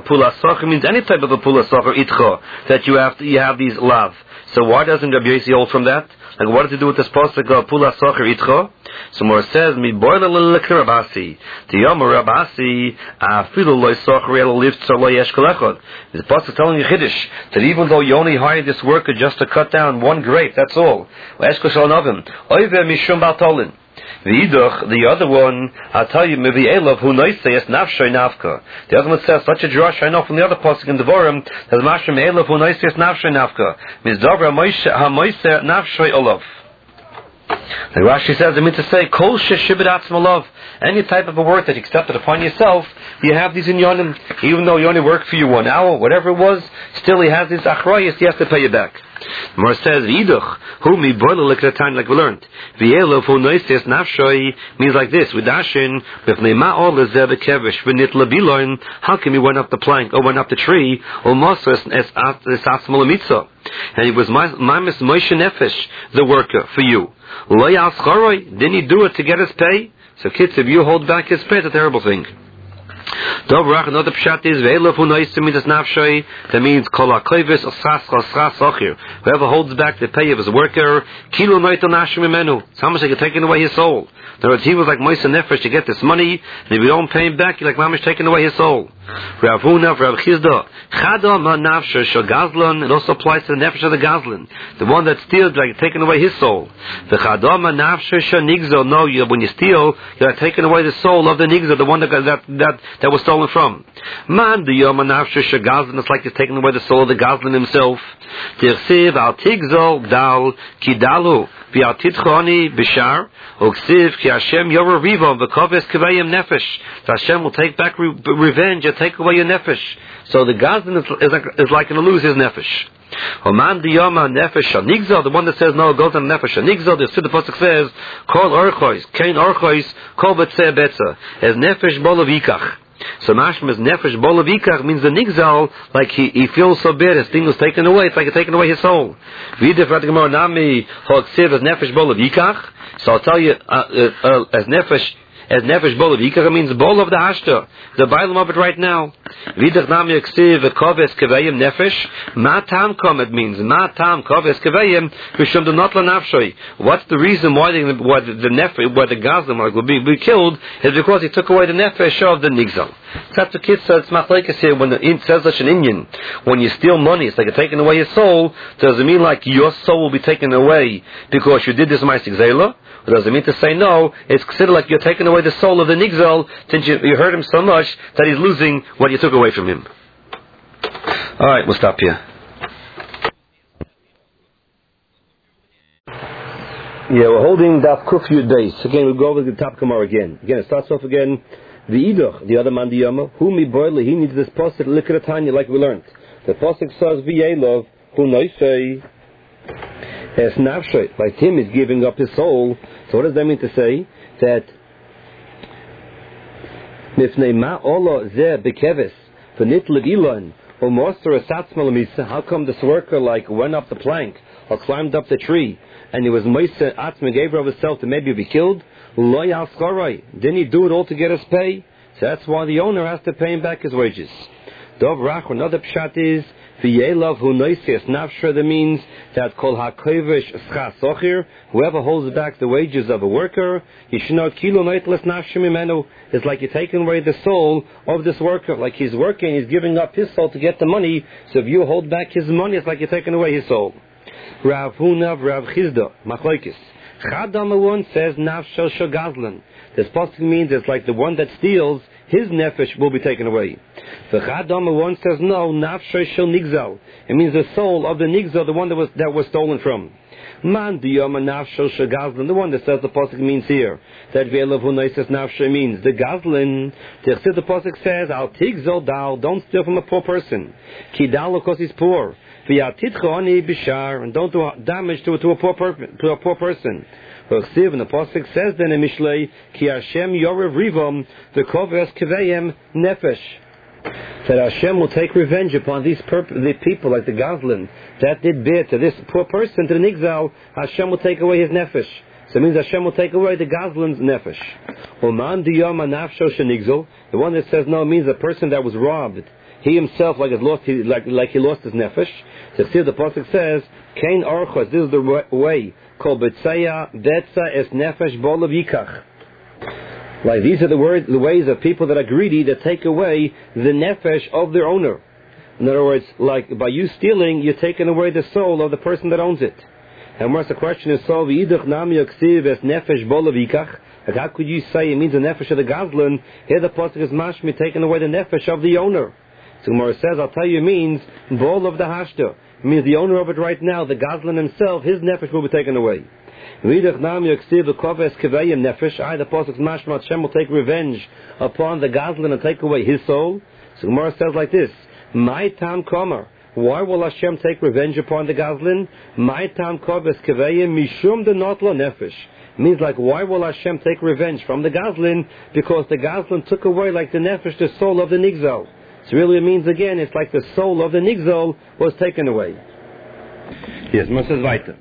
pula socher means any type of a pula socher itcha, that you have these lav. So why doesn't Rabbi Yossi hold from that? Like, what does it do with this pasuk of pula socher itcha? So more says, mi boile l'likra Rabasi. The Yom Rabasi, afilu loy socher el lift so loy eshkol echad. The pasuk telling you Chiddush, that even though you only hired this worker just to cut down one grape, that's all. Eshkol shal novim. Oive mishum baltolin. The other one, I'll tell you, maybe Elov who noisayas nafshay nafka. The other one says such a drush I know from the other pasuk in Devarim that Mashrim Elov who noisayas nafshay nafka means Dobra hamoiser nafshay olav. Like Rashi says, I mean to say, kol sheshibit atzmalov, any type of a work that you accepted upon yourself, you have these inyanim. Even though you only worked for you 1 hour, whatever it was, still he has this achrayus, he has to pay you back. The Gemara says, Yiduch, who mi boiler likratan, like we learned. V'yelov hu noises nafshoy means like this, with Dashin, with ne'ma ol lezeh bekevish, v'nit lebiloin, how come he went up the plank, or went up the tree, or mosas es atzmal mitzvah. And it was Mamis Moshe Nefesh, the worker, for you. Lo yas charoi, didn't he do it to get his pay? So kids, if you hold back his pay, it's a terrible thing. Dobrach, another pshat is ve'elov hu noisim midas nafshay. That means kol hakovis osas chasras ochir. Whoever holds back the pay of his worker, kilo noitel nashim imenu. It's how much they can taking away his soul. In other words, he was like Moshe Nefesh to get this money, and if you don't pay him back, you're like mamish taking away his soul. Rav Huna, Rav Chizda, chada ma nafshay shel gazlan. It also applies to the nefesh of the gazlan, the one that steals, like taking away his soul. The chada ma nafshay shel nigzal. No, when you steal, you're like taking away the soul of the nigzal, the one that was stolen from. Man, the yom nafshay shel gazlan. It's like you're taking away the soul of the gazlan himself. Tirsiv al tigzal dal kidalu. V'altitchoni b'shar uksiv ki Hashem yorer rivo v'koves kavayim nefesh. So Hashem will take back revenge and take away your nefesh. So the Gazlan is like going to lose his nefesh. Oman diyama nefesh shanigzal, the one that says no, it goes on nefesh shanigzal. The pasuk says kol orchois kein orchois kol betzeh betza as nefesh bolavikach. So mashma is nefesh bolavikach means the nigzal, like he feels so bad, his thing was taken away. It's like taking away his soul. V'idef Gemara nami hoksiv as nefesh bolavikach. So I'll tell you as nefesh bolavikach, it means bowl of the hashta. The bailam of it right now. V'idef nami hoksiv koves kavayim nefesh. Ma tam kom, it means ma tam koves kavayim v'shum do not lanafshoy. What's the reason why the gazlan will be killed? Is because he took away the nefesh of the nigzal. That's the kids. So it's machlekes here when it says such an Indian. When you steal money, it's like you're taking away your soul. Does it mean like your soul will be taken away because you did this ma'aseh zela? Or does it mean to say no? It's considered like you're taking away the soul of the nigzal since you hurt him so much that he's losing what you took away from him. All right, we'll stop here. Yeah, we're holding Daf Kuf Yud Beis. Again, we'll go over the top Gemara again. Again, it starts off again. The Iduch, the other man, the Yama, who mi boile, he needs this pasuk likratanya, like we learned. The pasuk says v'yelov who noisei es nafshay, like him is giving up his soul. So what does that mean to say? That mifnei ma ola zeh bekeves v'nit legilon or moster esatzmal misa. How come this worker like went up the plank or climbed up the tree and he was moiser atzma gave of himself to maybe be killed? Didn't he do it all to get his pay? So that's why the owner has to pay him back his wages. Dov Rach, another pshat is v'yelov hu noisias nafsha. That means that kol hakovish schas sochir, whoever holds back the wages of a worker, yishno kilo noitles nafsha mimenu, is like you're taking away the soul of this worker. Like he's working, he's giving up his soul to get the money. So if you hold back his money, it's like you're taking away his soul. Rav Huna, Rav Chizda, machlokes. Chadam one says nafshel shel gazlan. This pasuk means it's like the one that steals, his nefesh will be taken away. The Chadam one says no, nafshel shel nigzal. It means the soul of the nigzal, the one that was stolen from. Man diyama nafshel shel gazlan. The one that says the pasuk means here that ve'elav hu noises nafshel means the gazlan. The pasuk says al tigzal dal, don't steal from a poor person. Ki dal because he's poor. And don't do damage to a poor person. And the pasuk says then in Mishlei, Ki Hashem yorev rivom the koves kavayim nefesh. That Hashem will take revenge upon the people like the Gazlan that did bad to this poor person, to the Nigzal. Hashem will take away his nefesh. So it means Hashem will take away the Gazlan's nefesh. Oman diyama nafsho shenigzal. The one that says no means a person that was robbed. he himself like he lost his nefesh. So see, the pasuk says, "Kain orchos." This is the way called betzeya betza es nefesh bolav yikach. Like these are the ways of people that are greedy that take away the nefesh of their owner. In other words, like by you stealing, you're taking away the soul of the person that owns it. And once the question is solved, nefesh bolav yikach. Like how could you say it means the nefesh of the gazlan? Here the pasuk is mashmi taking away the nefesh of the owner. So Gemara says, I'll tell you, it means bol of the hashta. It means the owner of it right now, the gazlan himself, his nefesh will be taken away. The pasuk mashma, Hashem will take revenge upon the gazlan and take away his soul. So Gemara says like this: My tam komer. Why will Hashem take revenge upon the gazlan? My tam koves kevayim mishum de notlo nefesh. Means like, why will Hashem take revenge from the gazlan? Because the gazlan took away like the nefesh, the soul of the nigzal. So really it means again, it's like the soul of the nigzal was taken away. Yes, Moses weiter.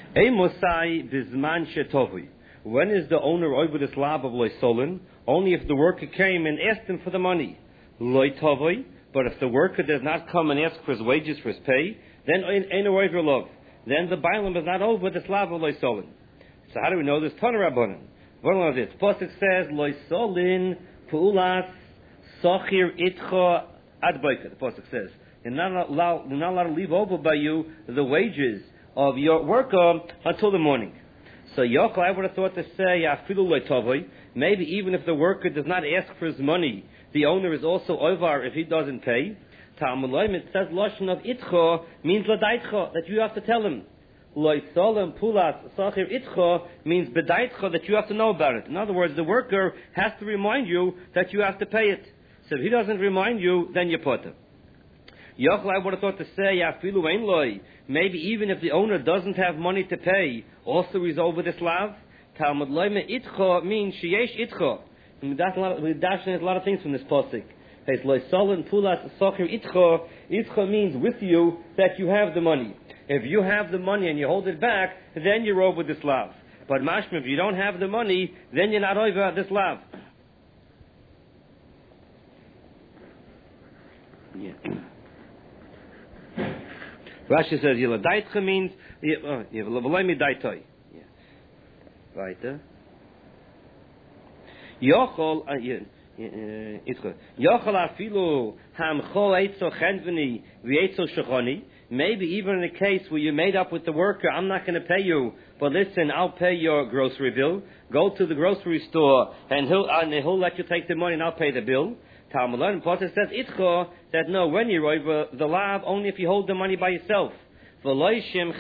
When is the owner over the slab of loisolin? Only if the worker came and asked him for the money. Loitovoi. But if the worker does not come and ask for his wages, for his pay, then ain't a over love. Then the bailam is not over the slab of loisolin. So how do we know this? Tana Rabbanan. What do we know this? Pasuk says loisolin puulas sochir itcha adbaika. The pasuk says you're not allowed to leave over by you the wages of your worker until the morning. So Yochel, I would have thought to say afilu loitovoi. Maybe even if the worker does not ask for his money, the owner is also over if he doesn't pay. Ta'amulayim, it says lashon of itcha means ladaitcha, that you have to tell him. Loisolem pulas sachir itcha means bedaitcha, that you have to know about it. In other words, the worker has to remind you that you have to pay it. So if he doesn't remind you, then you put him. Yochel, I would have thought to say afilu ein loy. Maybe even if the owner doesn't have money to pay, also he's over the slav. Talmud loyme itcha means sheyesh itcha. We dash a lot of things from this pasuk. It's loisolem pulas sachir itcha. Itcha means with you that you have the money. If you have the money and you hold it back, then you're over the slav. But mashma, if you don't have the money, then you're not over the slav. Yeah. Rashi says yiladaitcha means yivlavloimi daitoi. Yeah. Weiter. Yochol Yochol afilu hamchol eitzo chenveni v'eitzo shechoni. Maybe even in a case where you made up with the worker, I'm not going to pay you, but listen, I'll pay your grocery bill. Go to the grocery store and he'll let you take the money and I'll pay the bill. Talmud and Potter says itcha, that no, when you're over the lav, only if you hold the money by yourself. Not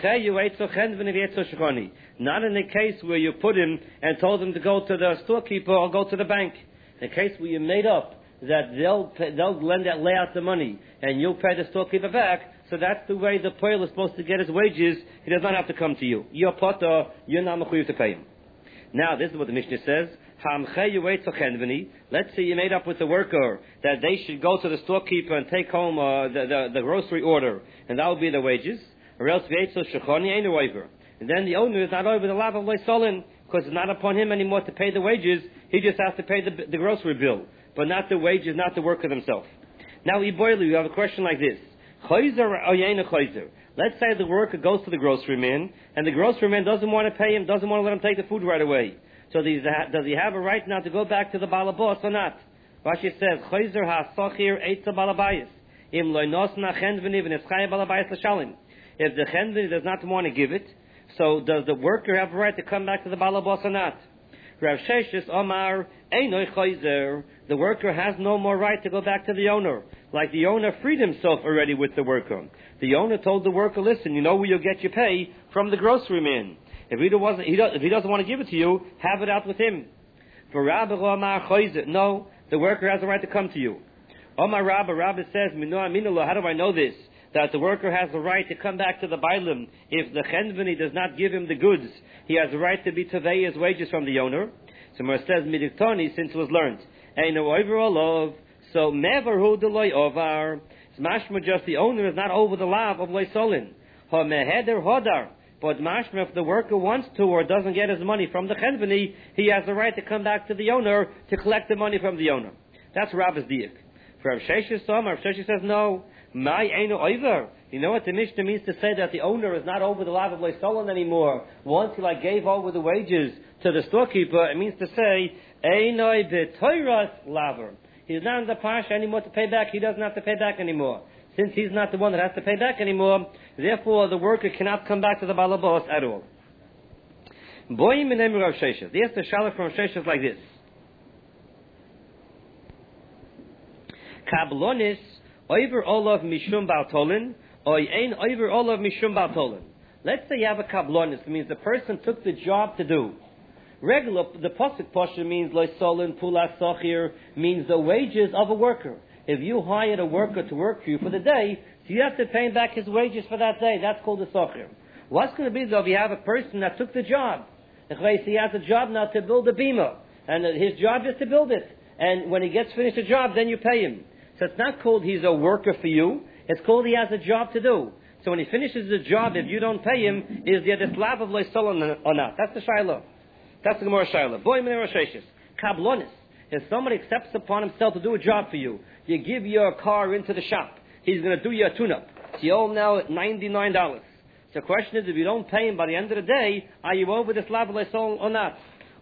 in the case where you put him and told him to go to the storekeeper or go to the bank. In the case where you made up that they'll lay out the money and you'll pay the storekeeper back. So that's the way the poil is supposed to get his wages. He does not have to come to you. You're potter, you're not mechuyev to pay him. Now, this is what the Mishnah says. Let's say you made up with the worker that they should go to the storekeeper and take home the grocery order, and that will be the wages. Or else ain't a waiver. And then the owner is not over the lav of loisolin, because it's not upon him anymore to pay the wages. He just has to pay the grocery bill, but not the wages, not the worker themselves. Now, Iboilu, you have a question like this. Let's say the worker goes to the grocery man, and the grocery man doesn't want to pay him, doesn't want to let him take the food right away. So does he have a right now to go back to the balabos or not? Rashi says, Chayzer ha-sochir eitza balabayis. Im loy nosna chendveni v'neschaya balabayis l'shalim. If the chendveni does not want to give it, so does the worker have a right to come back to the balabos or not? Rav Sheshes Omar, Einoi Chayzer. The worker has no more right to go back to the owner. Like the owner freed himself already with the worker. The owner told the worker, listen, you know where you'll get your pay? From the grocery man. If he doesn't want to give it to you, have it out with him. For Rabbi Omar Chayzer, no, the worker has a right to come to you. Omar Rabbi says, how do I know this? That the worker has the right to come back to the bailim. If the chenveni does not give him the goods, he has the right to be tavei his wages from the owner. So Mar says, midiktoni, since it was learned. Ain't no overall love. So mevaru deloy ovar. It's mashma, just the owner is not over the lav of loisolin. Ha meheder hodar. But mashma, if the worker wants to or doesn't get his money from the chenveni, he has the right to come back to the owner to collect the money from the owner. That's Rabbi's diak. For Rav Sheshes says no. My Einu Oiver. You know what the Mishnah means to say that the owner is not over the lav of Leisolan anymore. Once he gave over the wages to the storekeeper, it means to say Einoi b'toiras laver. He's not in the parsha anymore to pay back. He doesn't have to pay back anymore. Since he's not the one that has to pay back anymore, therefore the worker cannot come back to the balabos at all. Boyim in name of Rav Sheshes. The answer shalach from Rav Sheshes is like this. Kablonis over olav mishum baltolin, or ein over olav mishum baltolin. Let's say you have a kablonis. It means the person took the job to do. Regular, the pasuk pasha means loisolin pulas sochir, means the wages of a worker. If you hired a worker to work for you for the day, so you have to pay him back his wages for that day. That's called a sochir. What's going to be though if you have a person that took the job? He has a job now to build a bima, and his job is to build it. And when he gets finished the job, then you pay him. So it's not called he's a worker for you. It's called he has a job to do. So when he finishes the job, if you don't pay him, is there the slab of leisolon or not? That's the shiloh. That's the Gemara shiloh. Boy, min Rosh Hashanah. Kablonis. If somebody accepts upon himself to do a job for you, you give your car into the shop. He's going to do you a tune-up. So you owe him now $99. So the question is, if you don't pay him by the end of the day, are you over the slab of leisolon or not?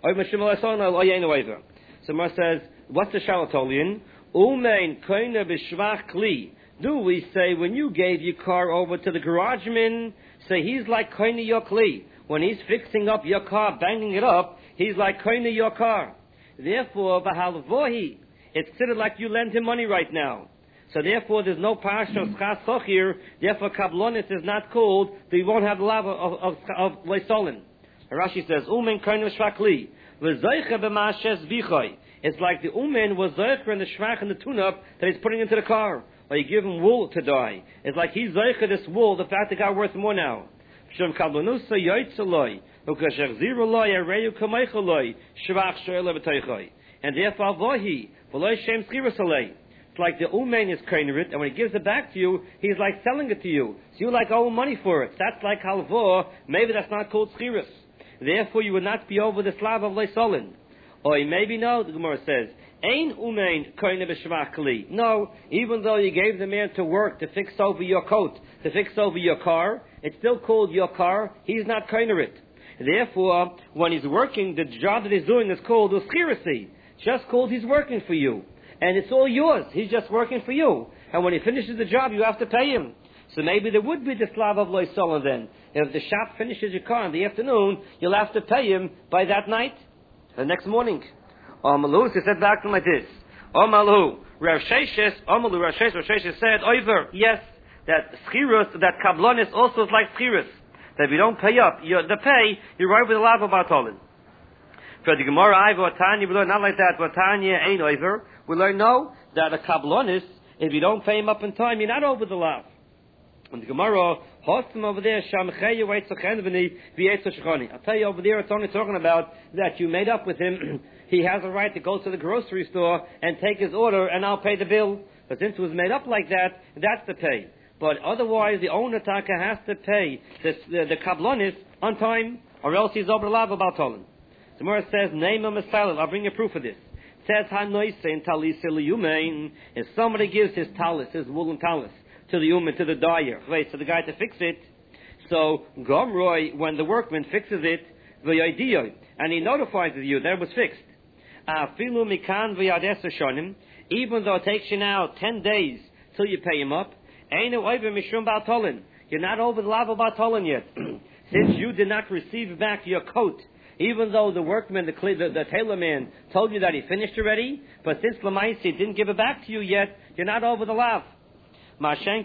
So Mar says, what's the shalotolian? Umein koine b'shvach kli. Do we say when you gave your car over to the garageman, say he's like koine your kli. When he's fixing up your car, banging it up, he's like koine your car. Therefore, v'halvohi, it's considered like you lend him money right now. So therefore, there's no parsha of schas sochir. Therefore, kablonis is not called. So you won't have the lava of leisolin. Rashi says, umen koine b'shvach kli. V'zoicha b'mashes bichoy. It's like the umen was zoicher and the shvach and the tune-up that he's putting into the car. Or you give him wool to dye. It's like he's zoicher this wool, the fact that got worth more now. Shem kablanusa yoitzaloi. Ukasher ziroloi areyu kamechaloi. Shvach shoyle b'toichoi. And therefore vohi. V'loi shem skirasalei. It's like the umen is kainerit, and when he gives it back to you, he's like selling it to you. So you like owe money for it. That's like halvor. Maybe that's not called skiris. Therefore you would not be over the slab of leisolin. Or maybe no, the Gemara says, Ein umein koine b'shvach kli. No, even though you gave the man to work to fix over your coat, to fix over your car, it's still called your car. He's not koiner it. Therefore, when he's working, the job that he's doing is called uskirasi. Just called he's working for you. And it's all yours. He's just working for you. And when he finishes the job, you have to pay him. So maybe there would be the slav of loisolon then. If the shop finishes your car in the afternoon, you'll have to pay him by that night. The next morning. Amalu, he said back to him like this. Amalu, Rav Sheshes, Rav Sheshes said, over, yes, that schirus, that kablonis also is like schirus. That if you don't pay up, the pay, you're right with the lav of Bartolin. For the Gemara, Tanya, we learn not like that, Tanya ain't over. We learn no, that a kablonis, if you don't pay him up in time, you're not over the lav. And the Gemara, Hostim over there, I'll tell you over there, it's only talking about that you made up with him. He has a right to go to the grocery store and take his order, and I'll pay the bill. But since it was made up like that, that's the pay. But otherwise, the owner taka has to pay the kablonis on time, or else he's over the lav about Tolan. The Gemara says, Name a Messiah. I'll bring you proof of this. It says, Hanoisein talisa liyumein. If somebody gives his talis, his woolen talis, to the uman, to the dyer, to the guy to fix it. So Gomroy, when the workman fixes it, and he notifies you that it was fixed. Even though it takes you now 10 days till you pay him up, you're not over the lava batolin yet. Since you did not receive back your coat, even though the workman, the tailor man, told you that he finished already, but since Lamaisi didn't give it back to you yet, you're not over the lav. Let's say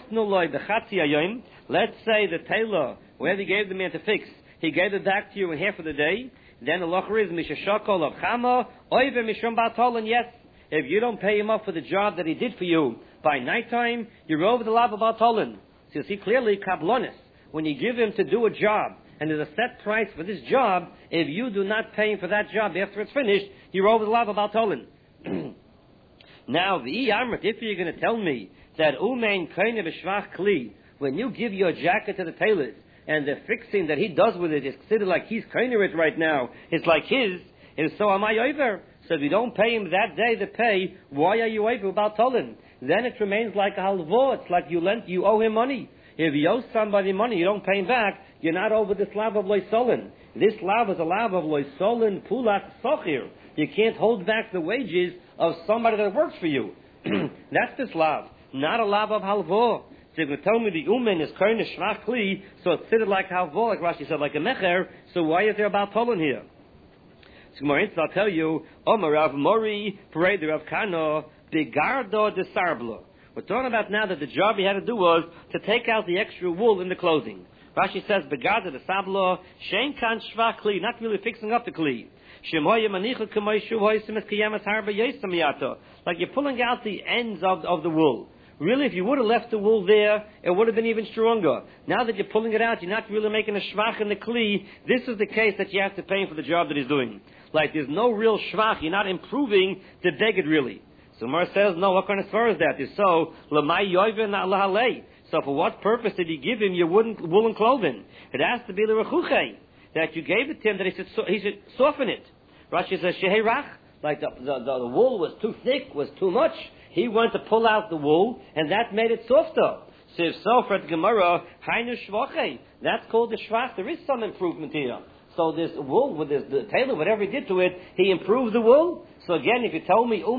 the tailor, whoever he gave the man to fix, he gave it back to you in half of the day. Then the locher is mishashakol of chama oive mishum batolin. Yes, if you don't pay him up for the job that he did for you by nighttime, you're over the lav of batolin. So you see clearly kablonis. When you give him to do a job and there's a set price for this job, if you do not pay him for that job after it's finished, you're over the lav of batolin. Now if you're going to tell me that umein koine b'shvach kli, when you give your jacket to the tailors and the fixing that he does with it is considered like he's koiner it right now, it's like his, and so am I over. So if you don't pay him that day the pay, why are you over about Tolin? Then it remains like a halvo. It's like you owe him money. If you owe somebody money, you don't pay him back, you're not over this lav of loisolin. This lav is a lav of loisolin pulat sochir. You can't hold back the wages of somebody that works for you. That's this lav, not a lav of halvo. So you're going to tell me the umen is kain shvach kli, so it's fitted like halvo, like Rashi said, like a mecher. So why is there about tolin here? So I'll tell you, Omer Rav Mori, Parade Rav Kano, Bigardo de Sarblo. We're talking about now that the job he had to do was to take out the extra wool in the clothing. Rashi says, Bigardo de Sarblo, Shein kan shvach kli, not really fixing up the kli. Like you're pulling out the ends of the wool. Really, if you would have left the wool there, it would have been even stronger. Now that you're pulling it out, you're not really making a shvach in the kli. This is the case that you have to pay him for the job that he's doing. Like there's no real shvach. You're not improving the beged really. So Mar says, no, what kind of svar is that? So, l'may yoyven lahale. So for what purpose did you give him your woolen clothing? It has to be the rechuche, that you gave it to him, that he should soften it. Rashi says, sheherach, like the wool was too thick, was too much. He wanted to pull out the wool, and that made it softer. So if so, for the Gemara, hainu shvache, that's called the shvach. There is some improvement here. So this wool, with the tailor, whatever he did to it, he improved the wool. So again, if you tell me,